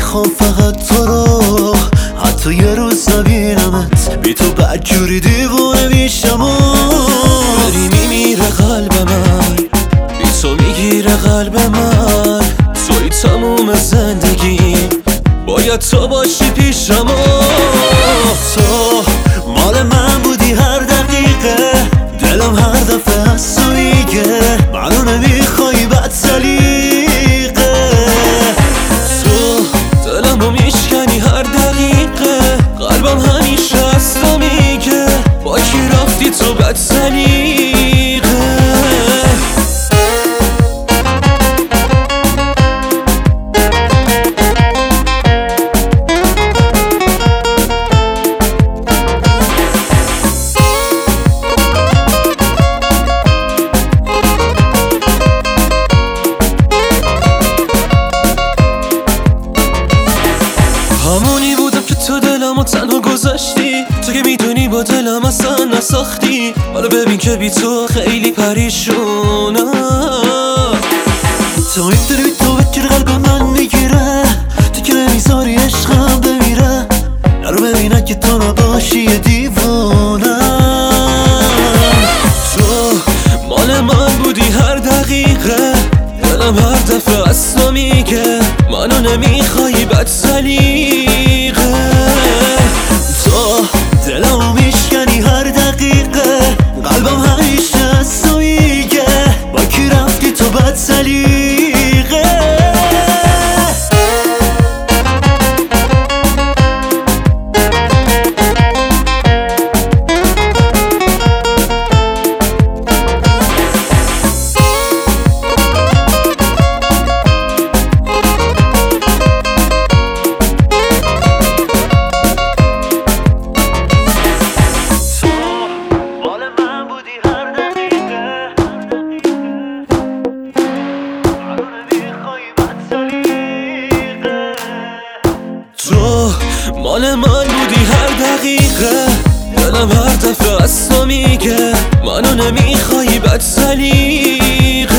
میخوام فقط تو رو، حتی یه روز نبینمت بی تو بدجوری دیوونه میشم و داری میمیره قلب من، بی تو میگیره قلب من، توی تموم زندگی باید تو باشی پیشم و تو مال من بودی هر دقیقه، دلم هر دفعه از تو میگه منو نمیخوای بد سلیقه، تو دلمو میشکنی هر دقیقه، قلبم همیشه از تو میگه با کی رفتی تو بد سلیقه. همونی بودم که تو دلمو تنها گذاشتی، تو که میدونی با دلم اصلا نساختی، حالا ببین که بی تو خیلی پریشونم. تو میدونی بی تو بکر قلب من میگیره، تو که نمیذاری عشقم بمیره، نرو ببینه که تو نباشی یه دیوونم. تو مال من بودی هر دقیقه، دلم هر دفعه از تو میگه منو نمیخوای بد سلیقه، تو دلمو میشکنی هر دقیقه، قلبم همیشه از تو میگه با کی رفتی تو بد سلیقه. تو مال من بودی هر دقیقه، دلم هر دفعه از تو میگه منو نمیخوای بد سلیقه.